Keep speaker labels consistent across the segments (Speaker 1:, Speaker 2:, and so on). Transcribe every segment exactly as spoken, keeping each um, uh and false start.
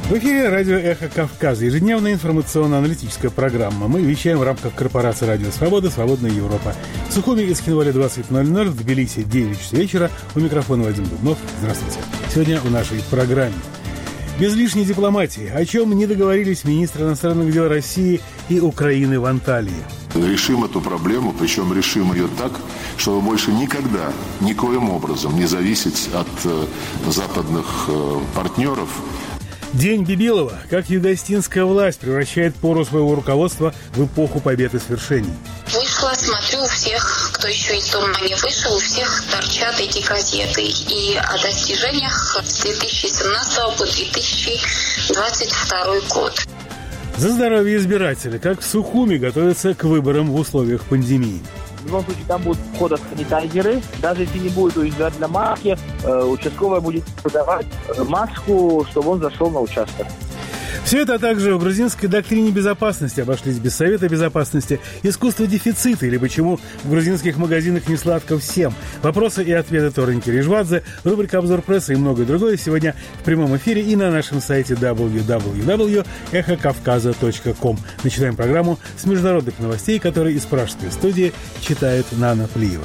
Speaker 1: В эфире радио «Эхо Кавказа», ежедневная информационно-аналитическая программа. Мы вещаем в рамках корпорации «Радио Свобода», «Свободная Европа». В Сухуми и Цхинвале двадцать ноль ноль, в Тбилиси девять часов вечера. У микрофона Вадим Дубнов. Здравствуйте. Сегодня в нашей программе. Без лишней дипломатии. О чем не договорились министры иностранных дел России и Украины в Анталии.
Speaker 2: Решим эту проблему, причем решим ее так, чтобы больше никогда, никоим образом не зависеть от э, западных э, партнеров.
Speaker 1: День Бибилова. Как югостинская власть превращает пору своего руководства в эпоху побед и свершений.
Speaker 3: Вышла, смотрю, у всех, кто еще из дома не вышел, у всех торчат эти газеты. И о достижениях с две тысячи семнадцатого по две тысячи двадцать второй год.
Speaker 1: За здоровье избирателя. Как в Сухуми готовятся к выборам в условиях пандемии.
Speaker 4: В любом случае, там будут в входах санитайзеры. Даже если не будет уезжать на маске, э, участковая будет подавать маску, чтобы он зашел на участок.
Speaker 1: Все это, а также в грузинской доктрине безопасности обошлись без Совета безопасности, искусство дефицита или почему в грузинских магазинах не сладко всем. Вопросы и ответы Торники Рижвадзе, рубрика «Обзор прессы» и многое другое сегодня в прямом эфире и на нашем сайте дабл ю дабл ю дабл ю точка эхо кавказа точка ком. Начинаем программу с международных новостей, которые из пражской студии читает Нана Плиева.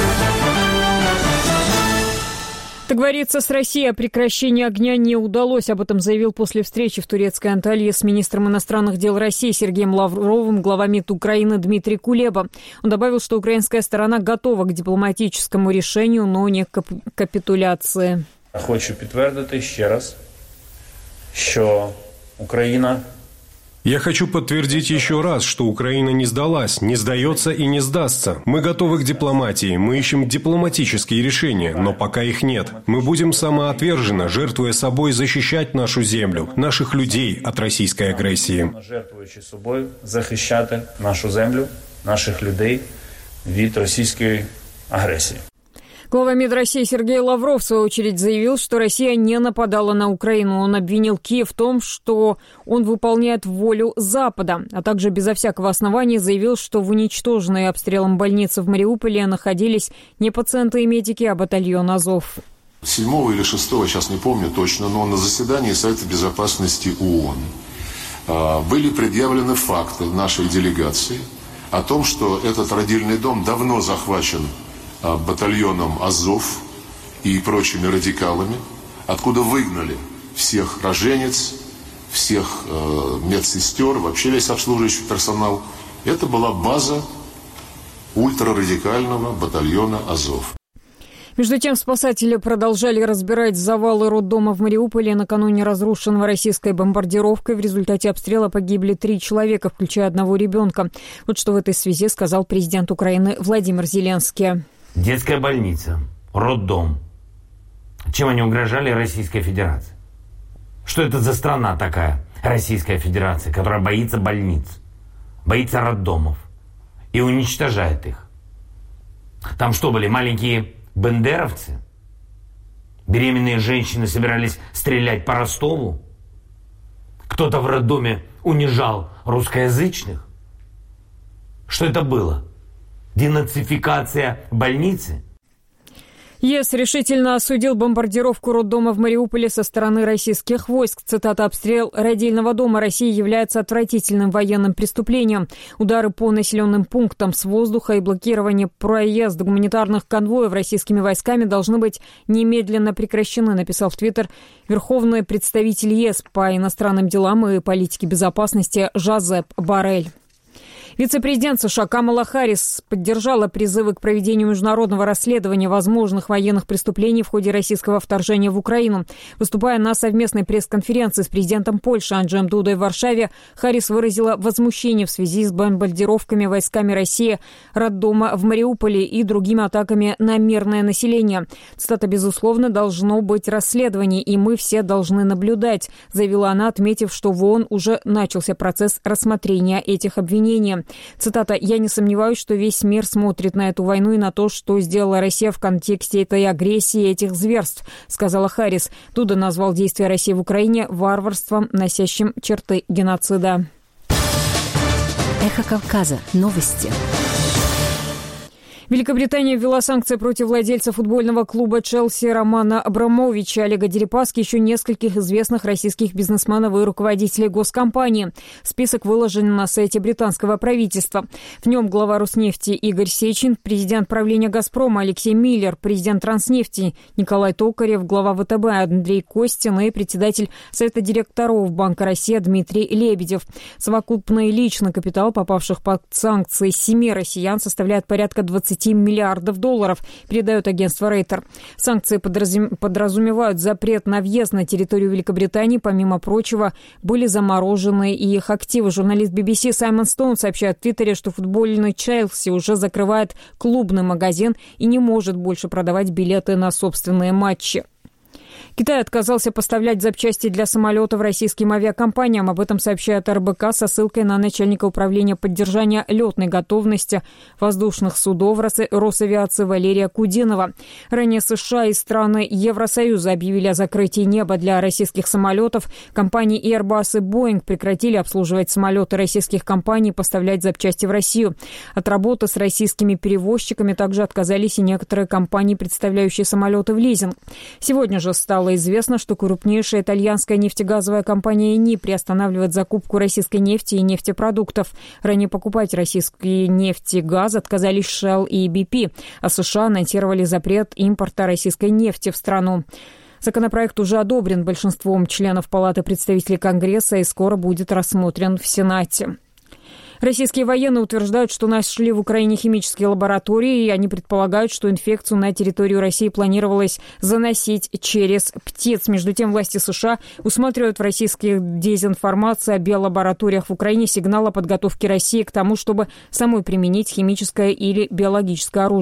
Speaker 5: Договориться с Россией о прекращении огня не удалось. Об этом заявил после встречи в турецкой Анталии с министром иностранных дел России Сергеем Лавровым глава МИД Украины Дмитрий Кулеба. Он добавил, что украинская сторона готова к дипломатическому решению, но не к капитуляции.
Speaker 6: Хочу підтвердити ще раз, що Украина...
Speaker 7: Я хочу подтвердить еще раз, что Украина не сдалась, не сдается и не сдастся. Мы готовы к дипломатии, мы ищем дипломатические решения, но пока их нет. Мы будем самоотверженно, жертвуя собой, защищать нашу землю, наших людей от российской агрессии.
Speaker 6: Жертвуючи собою, захищати нашу землю, наших людей від російської агресії.
Speaker 5: Глава МИД России Сергей Лавров, в свою очередь, заявил, что Россия не нападала на Украину. Он обвинил Киев в том, что он выполняет волю Запада, а также безо всякого основания заявил, что в уничтоженной обстрелом больнице в Мариуполе находились не пациенты и медики, а батальон Азов.
Speaker 2: седьмого или шестого, сейчас не помню точно, но на заседании Совета Безопасности ООН были предъявлены факты нашей делегации о том, что этот родильный дом давно захвачен батальоном Азов и прочими радикалами, откуда выгнали всех роженец, всех э, медсестер, вообще весь обслуживающий персонал. Это была база ультрарадикального батальона Азов.
Speaker 5: Между тем, спасатели продолжали разбирать завалы роддома в Мариуполе. Накануне разрушенного российской бомбардировкой в результате обстрела погибли три человека, включая одного ребенка. Вот что в этой связи сказал президент Украины Владимир Зеленский.
Speaker 8: Детская больница, роддом. Чем они угрожали Российской Федерации? Что это за страна такая, Российская Федерация, которая боится больниц, боится роддомов и уничтожает их? Там что были, маленькие бендеровцы? Беременные женщины собирались стрелять по Ростову? Кто-то в роддоме унижал русскоязычных? Что это было? Денацификация больницы?
Speaker 5: ЕС решительно осудил бомбардировку роддома в Мариуполе со стороны российских войск. Цитата: «Обстрел родильного дома России является отвратительным военным преступлением. Удары по населенным пунктам с воздуха и блокирование проезда гуманитарных конвоев российскими войсками должны быть немедленно прекращены», написал в Твиттер верховный представитель ЕС по иностранным делам и политике безопасности Жозеп Боррель. Вице-президент США Камала Харрис поддержала призывы к проведению международного расследования возможных военных преступлений в ходе российского вторжения в Украину. Выступая на совместной пресс-конференции с президентом Польши Анджеем Дудой в Варшаве, Харрис выразила возмущение в связи с бомбардировками войсками России роддома в Мариуполе и другими атаками на мирное население. Цитата: «Безусловно, должно быть расследование, и мы все должны наблюдать», заявила она, отметив, что в ООН уже начался процесс рассмотрения этих обвинений. Цитата: «Я не сомневаюсь, что весь мир смотрит на эту войну и на то, что сделала Россия в контексте этой агрессии и этих зверств», сказала Харрис. Дуда назвал действия России в Украине варварством, носящим черты геноцида.
Speaker 9: Эхо Кавказа. Новости.
Speaker 5: Великобритания ввела санкции против владельца футбольного клуба «Челси» Романа Абрамовича, Олега Дерипаски, еще нескольких известных российских бизнесменов и руководителей госкомпании. Список выложен на сайте британского правительства. В нем глава Роснефти Игорь Сечин, президент правления «Газпрома» Алексей Миллер, президент Транснефти Николай Токарев, глава ВТБ Андрей Костин и председатель Совета директоров Банка России Дмитрий Лебедев. Совокупный личный капитал попавших под санкции семи россиян составляет порядка двадцати миллиардов долларов, передает агентство Рейтер. Санкции подразумевают запрет на въезд на территорию Великобритании. Помимо прочего, были заморожены и их активы. Журналист би би си Саймон Стоун сообщает в Твиттере, что футбольный Челси уже закрывает клубный магазин и не может больше продавать билеты на собственные матчи. Китай отказался поставлять запчасти для самолетов российским авиакомпаниям. Об этом сообщает эр бэ ка со ссылкой на начальника управления поддержания летной готовности воздушных судов Росавиации Валерия Кудинова. Ранее США и страны Евросоюза объявили о закрытии неба для российских самолетов. Компании Airbus и Boeing прекратили обслуживать самолеты российских компаний и поставлять запчасти в Россию. От работы с российскими перевозчиками также отказались и некоторые компании, представляющие самолеты в лизинг. Сегодня же стало известно, что крупнейшая итальянская нефтегазовая компания «Эни» приостанавливает закупку российской нефти и нефтепродуктов. Ранее покупать российские нефть и газ отказались Shell и би пи, а США анонсировали запрет импорта российской нефти в страну. Законопроект уже одобрен большинством членов Палаты представителей Конгресса и скоро будет рассмотрен в Сенате. Российские военные утверждают, что нашли в Украине химические лаборатории, и они предполагают, что инфекцию на территорию России планировалось заносить через птиц. Между тем, власти США усматривают в российских дезинформации о биолабораториях в Украине сигнал о подготовке России к тому, чтобы самой применить химическое или биологическое оружие.